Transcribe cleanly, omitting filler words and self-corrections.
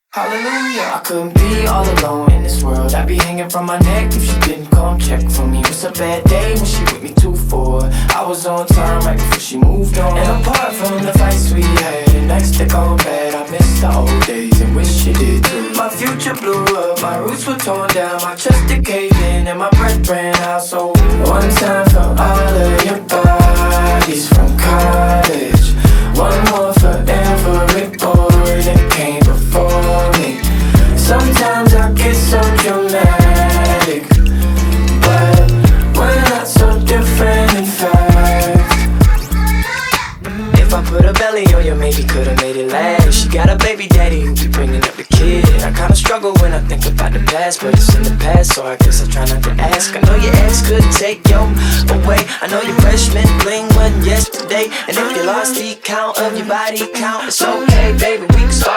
Hallelujah. I couldn't be all alone in this world. I'd be hanging from my neck if she didn't come check for me. It's a bad day when she with me 2-4. I was on time right before she moved on. And apart from the fights we had, and nights that go bad, I miss the old days and wish she did too. My future blew up, my roots were torn down, my chest did cave in, and my breath ran out. So one time for all of your bodies from college. One more for every boy that came before me. Sometimes I get so dramatic, but we're not so different in fact. If I put a belly on you, maybe could've made it last. She got a baby daddy who be bringing up the kid. I kinda struggle when I think about the past, but it's in the past, so I guess I try not to ask. I know your ex couldn't take you away. I know your freshman bling wasn't yesterday. And if you lost the count of your body count, it's okay, baby, we can start